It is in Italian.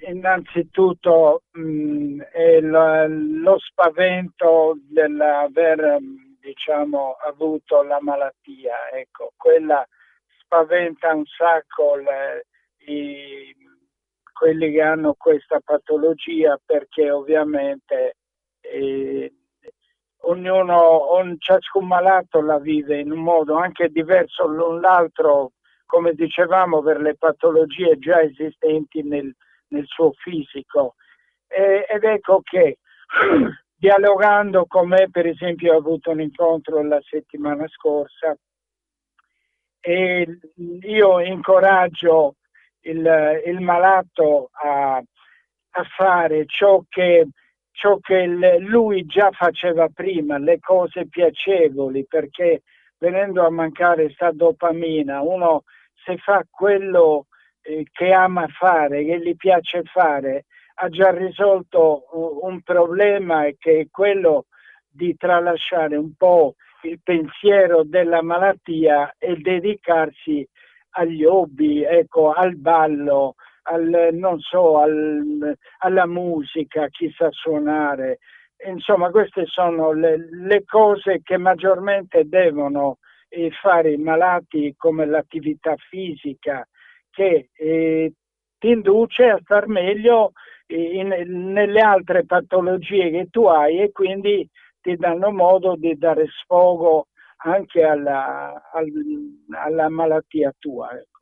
innanzitutto è lo spavento dell'aver, diciamo, avuto la malattia, ecco, quella spaventa un sacco quelli che hanno questa patologia, perché ovviamente ciascun malato la vive in un modo anche diverso l'un l'altro, come dicevamo, per le patologie già esistenti nel suo fisico. Ed ecco che dialogando con me, per esempio, ho avuto un incontro la settimana scorsa e io incoraggio il malato a fare ciò che lui già faceva prima, le cose piacevoli, perché venendo a mancare sta dopamina, uno se fa quello che ama fare, che gli piace fare, ha già risolto un problema, che è quello di tralasciare un po' il pensiero della malattia e dedicarsi agli hobby, ecco, al ballo, alla musica, chi sa suonare. Insomma, queste sono le cose che maggiormente devono fare i malati, come l'attività fisica, che ti induce a star meglio nelle altre patologie che tu hai, e quindi ti danno modo di dare sfogo anche alla malattia tua.